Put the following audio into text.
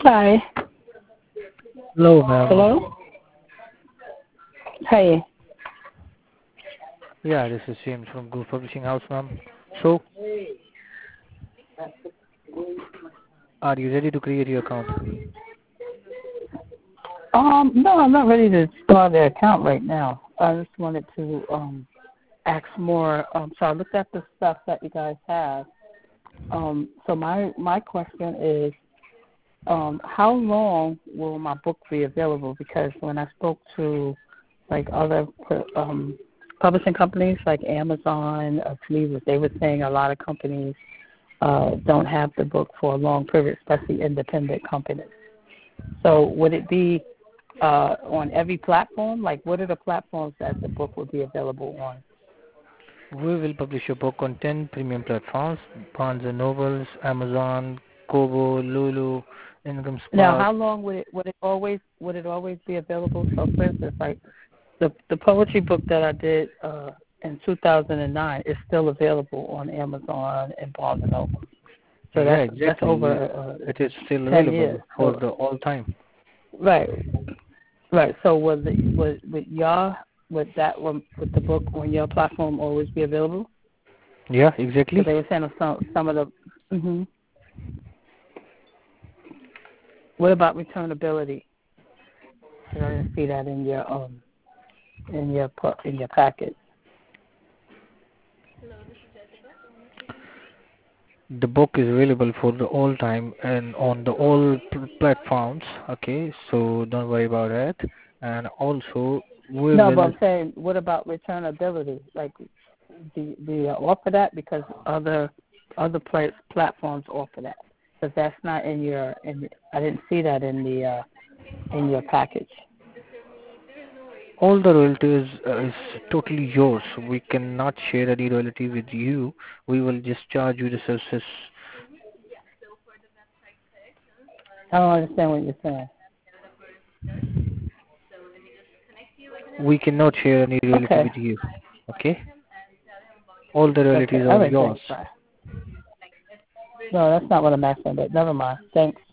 Hi. Hello, ma'am. Hello? Hi. Yeah, this is James from Goof Publishing House, ma'am. So, are you ready to create your account? No, I'm not ready to start the account right now. I just wanted to ask more. So I looked at the stuff that you guys have. So my question is, how long will my book be available? Because when I spoke to like other publishing companies like Amazon, Cleveland, they were saying a lot of companies don't have the book for a long period, especially independent companies. So would it be on every platform? Like, what are the platforms that the book will be available on? We will publish your book on 10 premium platforms: Barnes& and Nobles, Amazon, Kobo, Lulu, Income Now, Spark. how long would it always be available? So, for instance, like the poetry book that I did in 2009 is still available on Amazon and Barnes and Noble. So Yeah, that's over exactly. It is still 10 available years. for So the all time. right, right. So would y'all would the book on your platform always be available? Yeah, Because exactly. they were saying some of the. What about returnability? Because I didn't see that in your packet. The book is available for the all time and on the all platforms. Okay, so don't worry about that. And also, we No, but will. I'm saying, what about returnability? Like, do you offer that? Because platforms offer that. But that's not in your. I didn't see that in your package. All the royalty is totally yours. We cannot share any royalty with you. We will just charge you the services. I don't understand what you're saying. We cannot share any royalty Okay. with you. Okay? All the Okay. royalties All are right. yours. Thanks. Bye. No, that's not what I'm asking. But never mind. Thanks.